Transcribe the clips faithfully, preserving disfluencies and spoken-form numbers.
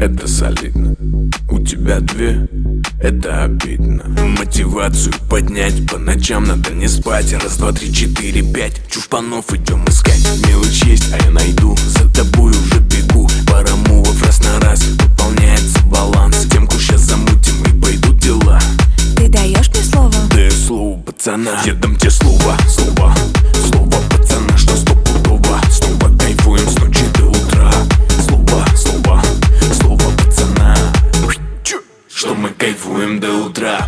это солидно. У тебя две, это обидно. Мотивацию поднять, по ночам надо не спать. Раз, два, три, четыре, пять, чушпанов идем искать. Мелочь есть, а я найду, за тобой уже бегу. Пара мувов раз на раз, выполняется баланс. Темку сейчас замутим и пойдут дела. Ты даешь мне слово? Даю слово пацана. Я дам тебе слово, слово, слово пацана, что стопудово. Снова кайфуем с ночи до утра. Слово, слово, слово пацана, что мы кайфуем до утра.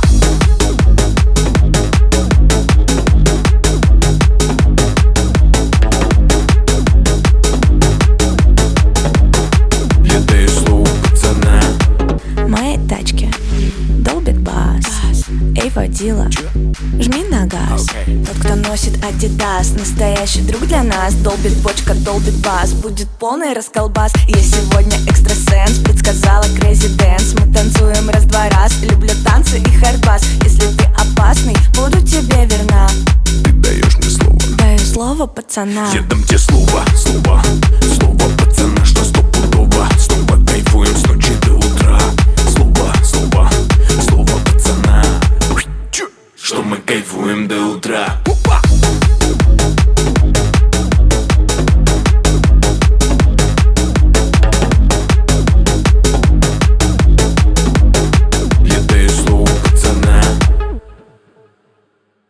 Я даю слово пацана. В моей тачке долбит бас. Эй, водила, жми на газ. Тот, кто носит Адидас, настоящий друг для нас. Долбит бочка, долбит бас, будет полный расколбас. Я сегодня экстрасенс, предсказала Crazy Dance. Мы танцуем раз-два раз, люблю танцы и хардбас. Если ты опасный, буду тебе верна. Ты даешь мне слово. Даю слово пацана. Я дам тебе слово, слово, слово пацана, что стопудово. Снова кайфуем с ночи до утра. Слово, слово, слово пацана, что мы кайфуем до утра.